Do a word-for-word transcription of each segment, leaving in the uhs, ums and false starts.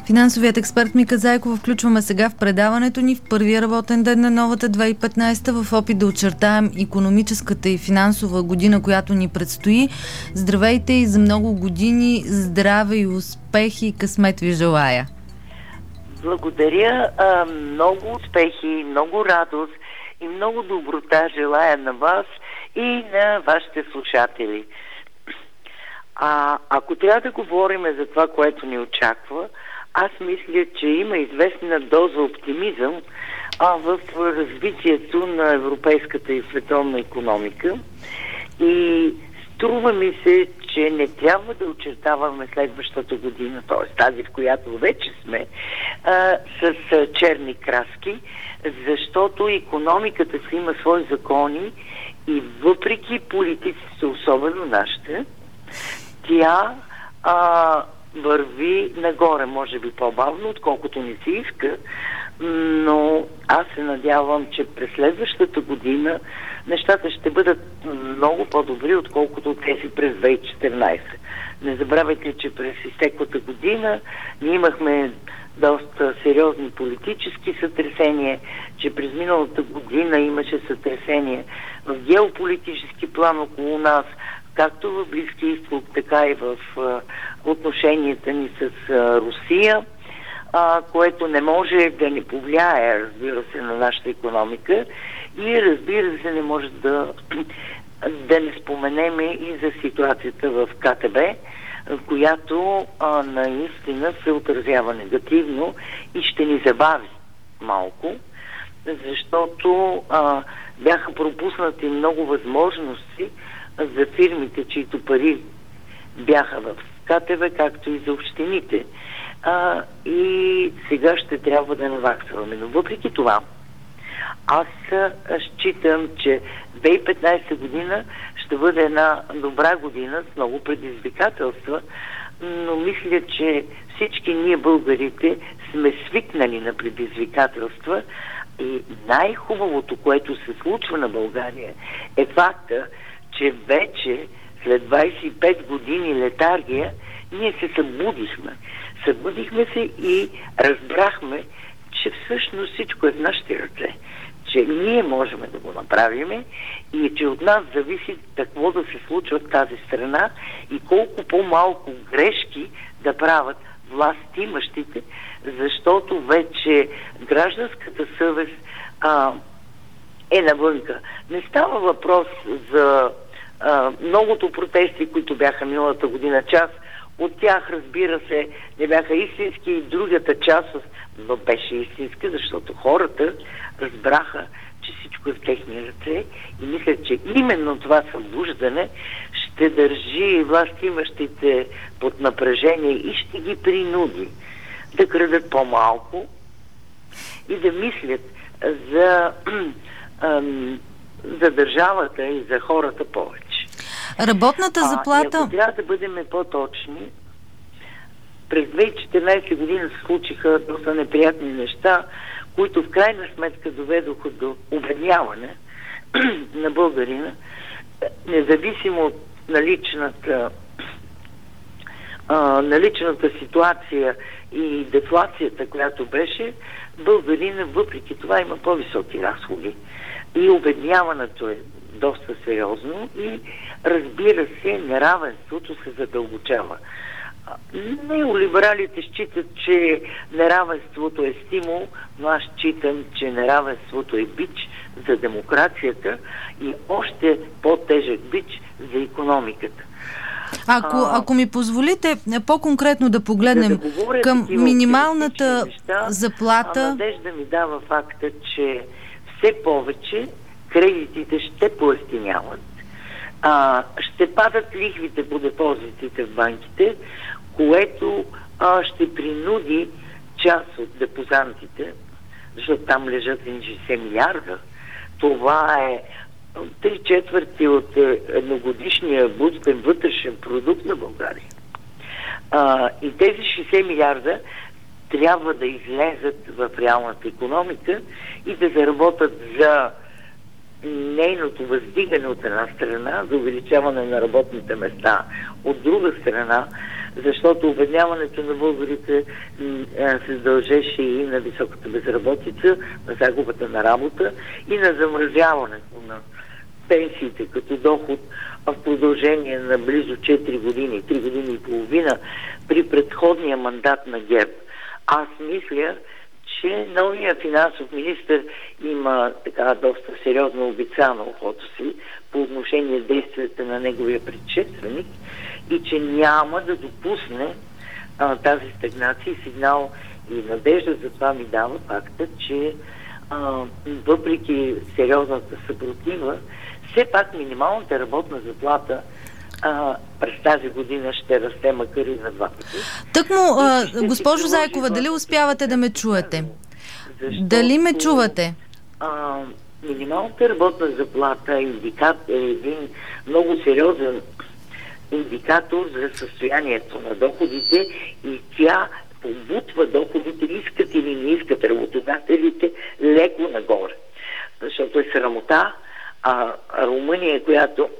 Финансовият експерт Мика Зайкова включваме сега в предаването ни в първия работен ден на новата две хиляди и петнадесета в опит да очертаем икономическата и финансова година, която ни предстои. Здравейте и за много години здраве и успехи и късмет ви желая! Благодаря, много успехи, много радост и много доброта желая на вас и на вашите слушатели. А ако трябва да говорим за това, което ни очаква, аз мисля, че има известна доза оптимизъм а, в развитието на европейската и световна икономика. И струва ми се, че не трябва да очертаваме следващата година, т.е. тази, в която вече сме, а, с а, черни краски, защото икономиката си има свои закони и въпреки политиците, особено нашите, тя а, върви нагоре, може би по-бавно, отколкото не се иска, но аз се надявам, че през следващата година нещата ще бъдат много по-добри, отколкото тези през две хиляди и четиринадесета. Не забравяйте, че през изтеклата година ние имахме доста сериозни политически сътресения, че през миналата година имаше сътресения в геополитически план около нас, както в Близкия изток, така и в а, отношенията ни с а, Русия, а, което не може да не повлияе, разбира се, на нашата икономика и, разбира се, не може да, да не споменеме и за ситуацията в КТБ, която а, наистина се отразява негативно и ще ни забави малко, защото а, бяха пропуснати много възможности за фирмите, чието пари бяха в КТБ, както и за общините. А, и сега ще трябва да наваксваме. Но въпреки това, аз считам, че две хиляди и петнадесета година ще бъде една добра година с много предизвикателства, но мисля, че всички ние, българите, сме свикнали на предизвикателства и най-хубавото, което се случва на България, е факта, че вече след двадесет и пет години летаргия ние се събудихме. Събудихме се и разбрахме, че всъщност всичко е в нашите ръце. Че ние можем да го направим и че от нас зависи какво да се случва в тази страна и колко по-малко грешки да правят властимащите, защото вече гражданската съвест а, е навънка. Не става въпрос за а, многото протести, които бяха миналата година. Част от тях, разбира се, не бяха истински и другата част но беше истинска, защото хората разбраха, че всичко е в техни ръце и мисля, че именно това събуждане ще държи властимащите под напрежение и ще ги принуди да крадат по-малко и да мислят за, за държавата и за хората повече. Работната заплата... А, ако трябва да бъдем по-точни, през две хиляди и четиринадесета година се случиха доста неприятни неща, които в крайна сметка доведоха до обедняване на българина, независимо от наличната, а, наличната ситуация и дефлацията, която беше, българина въпреки това има по-високи разходи. И обедняването е доста сериозно и, разбира се, неравенството се задълбочава. Неолибералите считат, че неравенството е стимул, но аз считам, че неравенството е бич за демокрацията и още по-тежък бич за икономиката. Ако, а, ако ми позволите по-конкретно да погледнем да към минималната неща, заплата... А надежда ми дава факта, че все повече кредитите ще поевтиняват. А, ще падат лихвите по депозитите в банките, което а, ще принуди част от депозантите, защото там лежат шестдесет милиарда. Това е три четвърти от едногодишния брутен вътрешен продукт на България. А, и тези шестдесет милиарда трябва да излезат в реалната икономика и да заработят за нейното въздигане от една страна, за увеличаване на работните места, от друга страна, защото обедняването на българите се дължеше и на високата безработица, на загубата на работа и на замразяването на пенсиите като доход в продължение на близо четири години, три години и половина при предходния мандат на ГЕРБ. Аз мисля, че новият финансов министър има така доста сериозно обица на ухото си по отношение действията на неговия предшественик и че няма да допусне а, тази стагнация и сигнал и надежда за това ми дава факта, че а, въпреки сериозната съпротива, все пак минималната работна заплата а, през тази година ще расте макар и на два пъти. Тъкмо, госпожо Зайкова, дали успявате да ме чуете? Защото, дали ме чувате? А, минималната работна заплата е, индикат, е един много сериозен индикатор за състоянието на доходите и тя побутва доходите, искат или не искат работодателите леко нагоре. Защото е срамота, а Румъния, която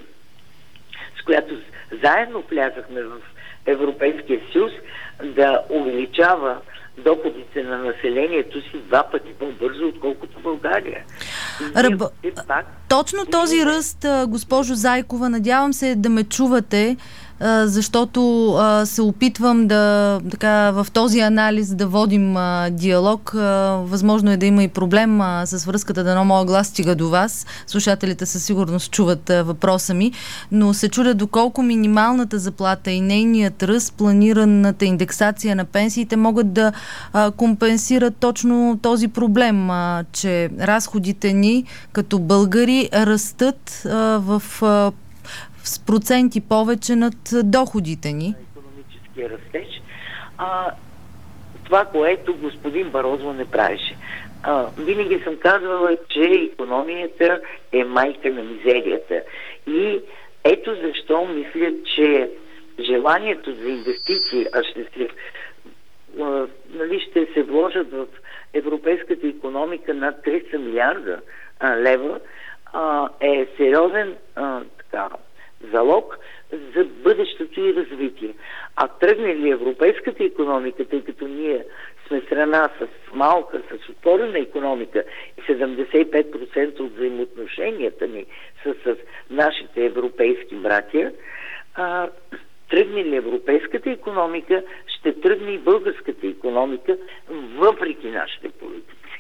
с която заедно влязахме в Европейския съюз, да увеличава доходите на населението си два пъти по-бързо, отколкото България. Ръб... Пак... Точно този ръст, госпожо Зайкова, надявам се да ме чувате, защото а, се опитвам да, така, в този анализ да водим а, диалог. А, възможно е да има и проблем а, с връзката, дано моя глас стига до вас. Слушателите със сигурност чуват а, въпроса ми, но се чудя доколко минималната заплата и нейният ръст, планираната индексация на пенсиите могат да а, компенсират точно този проблем, а, че разходите ни като българи растат а, в а, с проценти повече над доходите ни. Икономическия растеж. А, това, което господин Барозо не правеше. А, винаги съм казвала, че икономията е майка на мизерията. И ето защо мисля, че желанието за инвестиции, а ще се, а, нали, ще се вложат в европейската икономика над триста милиарда а, лева, а, е сериозен а, така, залог за бъдещето и развитие. А тръгне ли европейската икономика, тъй като ние сме страна с малка, с отворена икономика и седемдесет и пет процента от взаимоотношенията ни са с нашите европейски братия, а, тръгне ли европейската икономика, ще тръгне и българската икономика, въпреки нашите политици.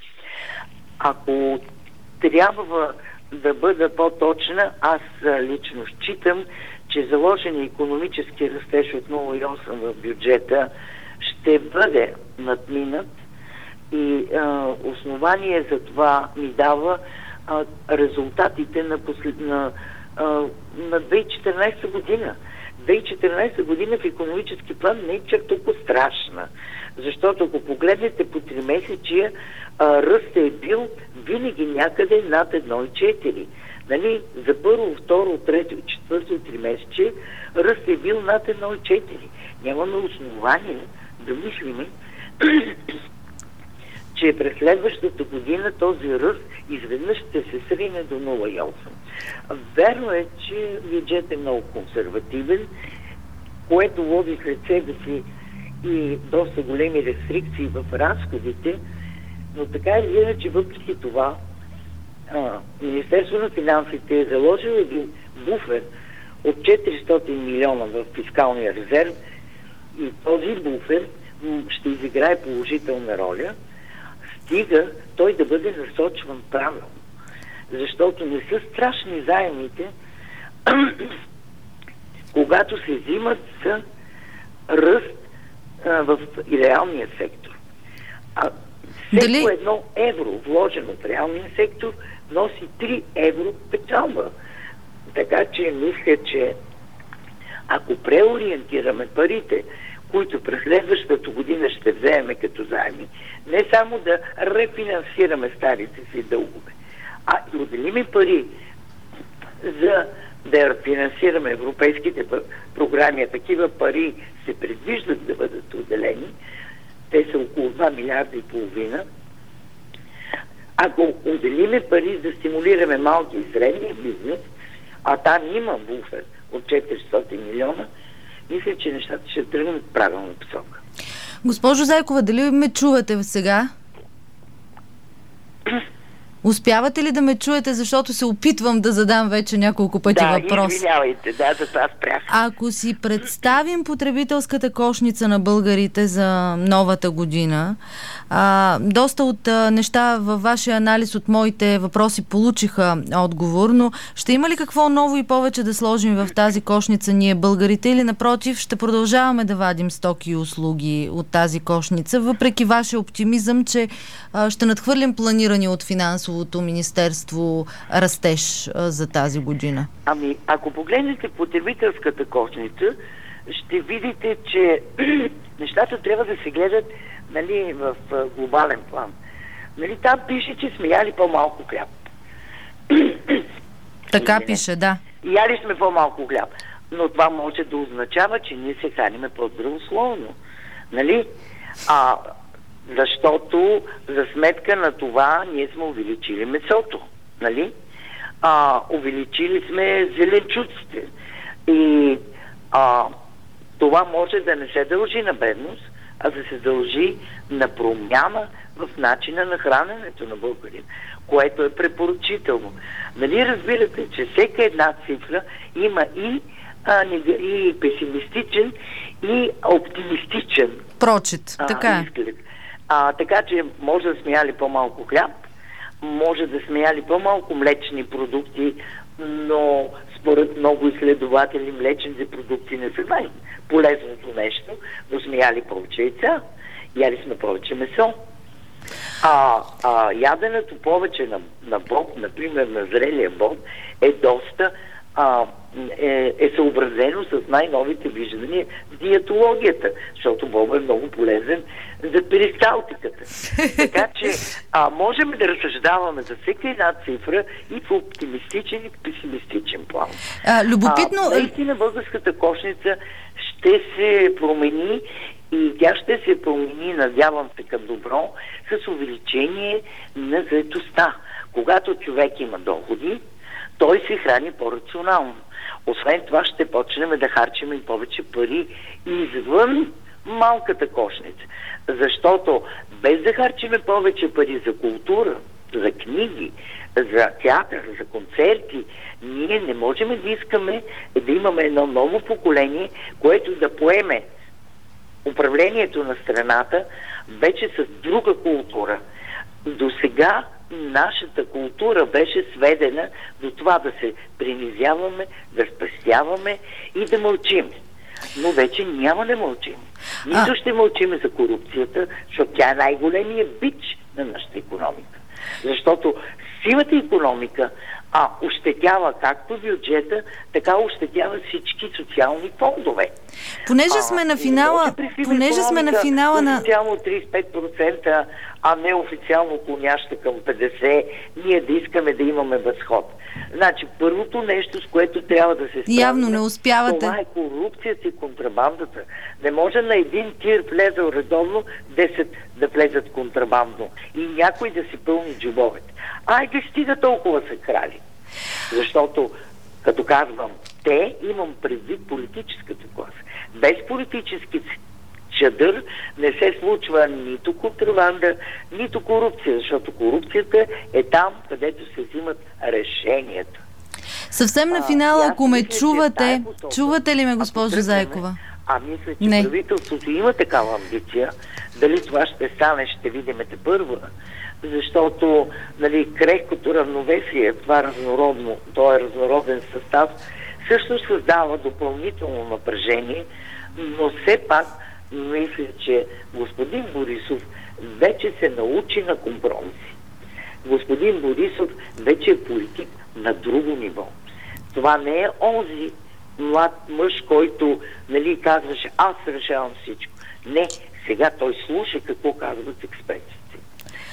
Ако трябва да бъда по-точна, аз лично считам, че заложен икономически растеж от нула цяло и осем в бюджета ще бъде надминат и а, основание за това ми дава а, резултатите на, послед... на, а, на две хиляди и четиринадесета година. две хиляди и четиринадесета година в икономически план не е чак толкова страшна, защото ако погледнете по три месечия, ръст е бил винаги някъде над едно цяло и четири. Нали? За първо, второ, трето и четвърто три месече ръст е бил над едно цяло и четири. Нямаме основание да мислиме, че през следващата година този ръст изведнъж ще се срине до нула цяло и осем. Верно е, че бюджет е много консервативен, което води след себе си и доста големи рестрикции в разходите, но така или иначе, въпреки това, а, Министерството на финансите е заложило един буфер от четиристотин милиона в фискалния резерв и този буфер ще изиграе положителна роля, стига той да бъде насочван правилно. Защото не са страшни заемите, когато се взимат за ръст а, в реалния сектор. А всеко Дали... едно евро, вложено в реалния сектор, носи три евро печалба. Така че мисля, че ако преориентираме парите, които през следващата година ще вземем като заеми, не само да рефинансираме старите си дългове, а и отделиме пари за да финансираме европейските програми, а такива пари се предвиждат да бъдат отделени, те са около два милиарда и половина. Ако отделиме пари да стимулираме малки и средния бизнес, а там има буфер от четиристотин милиона, мисля, че нещата ще тръгнат в правилна посока. Госпожо Зайкова, дали ме чувате сега? Успявате ли да ме чуете, защото се опитвам да задам вече няколко пъти да, въпрос? Да, извинявайте, да, за това спрях. Ако си представим потребителската кошница на българите за новата година, а, доста от а, неща във вашия анализ от моите въпроси получиха отговор, но ще има ли какво ново и повече да сложим в тази кошница ние българите, или напротив ще продължаваме да вадим стоки и услуги от тази кошница, въпреки вашия оптимизъм, че а, ще надхвърлим планирани от финансовото министерство растеж а, за тази година? Ами, ако погледнете потребителската кошница, ще видите, че нещата трябва да се гледат, нали, в глобален план. Нали, там пише, че сме яли по-малко хляб. Така не, пише, да. Яли сме по-малко хляб. Но това може да означава, че ние се храниме по-здравословно. Нали? А, защото за сметка на това ние сме увеличили месото. Нали? А, увеличили сме зеленчуците. И а, това може да не се дължи на бедност, а да се дължи на промяна в начина на храненето на българин, което е препоръчително. Нали разбирате, че всека една цифра има и, а, и песимистичен, и оптимистичен прочит. А, така изглед. А, така че може да сме яли по-малко хляб, може да сме яли по-малко млечни продукти, но според много изследователи млечните продукти не са най-полезното нещо, но сме яли повече яйца, яли сме повече месо. А, а яденето повече на, на боб, например на зрелия боб, е доста а, е, е съобразено с най-новите виждания в диетологията, защото боб е много полезен за перисталтиката. Така че а, можем да разсъждаваме за всяка една цифра и в оптимистичен и в песимистичен план. А, любопитно... А, наистина българската кошница ще се промени и тя ще се промени, надявам се, към добро, с увеличение на заетостта. Когато човек има доходи, той се храни по-рационално. Освен това ще почнем да харчим и повече пари извън малката кошница. Защото без да харчиме повече пари за култура, за книги, за театър, за концерти, ние не можем да искаме да имаме едно ново поколение, което да поеме управлението на страната вече с друга култура. До сега нашата култура беше сведена до това да се принизяваме, да спестяваме и да мълчим. Но вече няма да мълчим. Нито а... ще мълчим за корупцията, защото тя е най-големия бич на нашата икономика. Защото сивата икономика а ощетява както бюджета, така ощетява всички социални фондове. Понеже сме на финала, понеже сме на финала на... Официално трийсет и пет процента, а не официално клоняща към петдесет процента, ние да искаме да имаме възход. Значи, първото нещо, с което трябва да се справим... Явно не успявате. Това е корупцията и контрабандата. Не може на един тир влезал редовно, десет да влезат контрабандно. И някой да си пълни джобовете. Айде, стига толкова са крали. Защото, като казвам, те, имам предвид политическата класа. Без политически чадър не се случва нито контрабанда, нито корупция, защото корупцията е там, където се взимат решенията. Съвсем на финала, ако ме чувате, чувате ли ме, госпожо Зайкова? А мисля, че не. Правителството има такава амбиция. Дали това ще стане, ще видим те първа. Защото, нали, крехкото равновесие, това разнородно, то е разнороден състав, също създава допълнително напрежение, но все пак мисля, че господин Борисов вече се научи на компромиси. Господин Борисов вече е политик на друго ниво. Това не е онзи млад мъж, който, нали, казваше, аз решавам всичко. Не, сега той слуша какво казват експертите.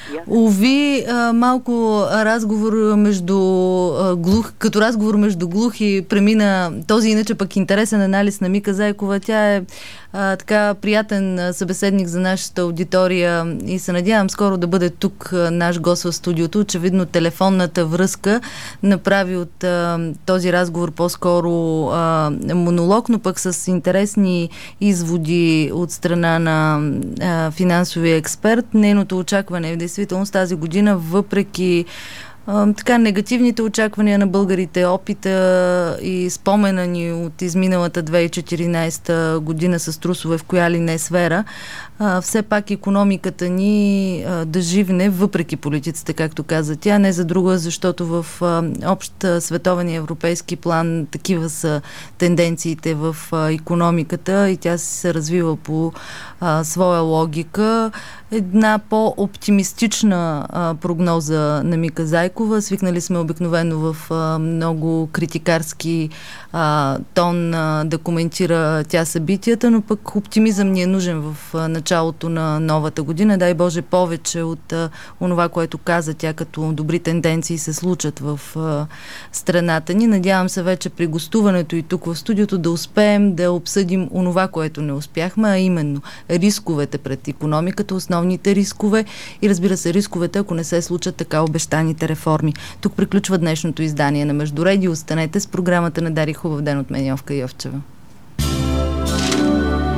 Уви, малко разговор между глух, като разговор между глухи премина този иначе пък интересен анализ на Мика Зайкова. Тя е а, така приятен събеседник за нашата аудитория и се надявам скоро да бъде тук наш гост в студиото. Очевидно телефонната връзка направи от а, този разговор по-скоро а, монолог, но пък с интересни изводи от страна на а, финансовия експерт. Нейното очакване е в действителност тази година, въпреки а, така негативните очаквания на българите, опита и спомена ни от изминалата две хиляди и четиринадесета година с трусове в коя ли не сфера, а, все пак икономиката ни а, да живне, въпреки политиците, както каза тя, не за друга, защото в а, общ световен и европейски план такива са тенденциите в а, икономиката и тя се развива по а, своя логика. Една по-оптимистична а, прогноза на Мика Зайкова. Свикнали сме обикновено в а, много критикарски а, тон а, да коментира тя събитията, но пък оптимизъм ни е нужен в а, началото на новата година. Дай Боже повече от а, онова, което каза тя, като добри тенденции се случат в а, страната ни. Надявам се вече при гостуването и тук в студиото да успеем да обсъдим онова, което не успяхме, а именно рисковете пред икономиката, основните рискове и разбира се рисковете, ако не се случат така обещаните реформи. Тук приключва днешното издание на Междуредие. Останете с програмата на Дари. Хубав ден от мен, Йовка Йовчева.